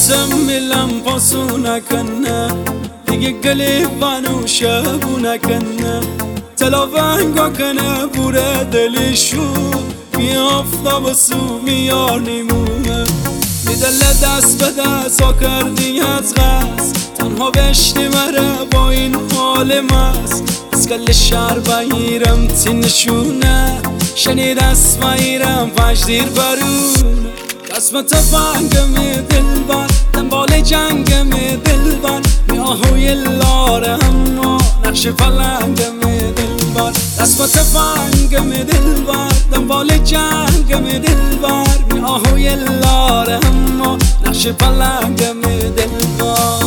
بازم میلم پاسو نکنه دیگه گلی بانو شبو نکنه تلاونگا کنه بوره دلشو میافتا بسو میار نیمونه میدل دست به دست ها کردی از غز تنها بشتی مره با این حال مست از کل شهر بگیرم تی نشونه شنید است بگیرم فجدیر برونه قسمت تفنگم دل بر دنبال جنگم دل بر میاهوی لاره اما نقش پلنگم دل بر قسمت تفنگم دل بر دنبال جنگم دل بر میاهوی لاره اما نقش پلنگم دل بر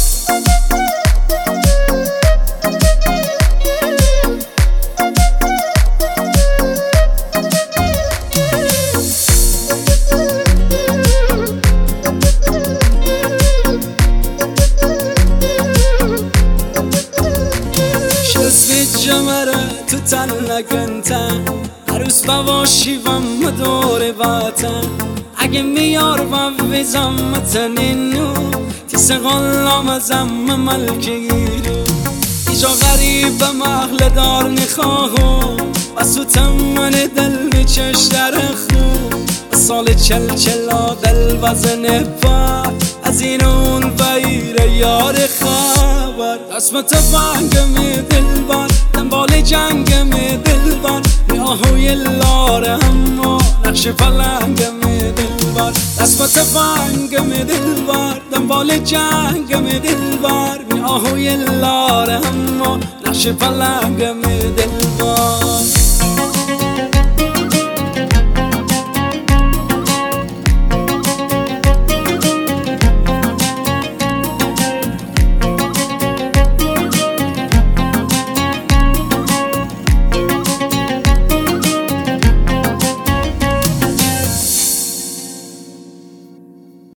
جمره تو تن نکنتن عروس بواشی و دور وطن اگه میار و ویزم متنینو تیس غلام ازم ملکیرو ایجا غریب محل دار نخواهم و سوتم من دل میچش در خون سال چلا دل وزن پر از این اون بیر یار خبر قسمت تفنگم دل بر دنبال جنگم دل بر میاهوی لاره اما نقش پلنگم دل بر قسمت تفنگم دل بر دنبال جنگم دل بر میاهوی لاره اما نقش پلنگم دل بر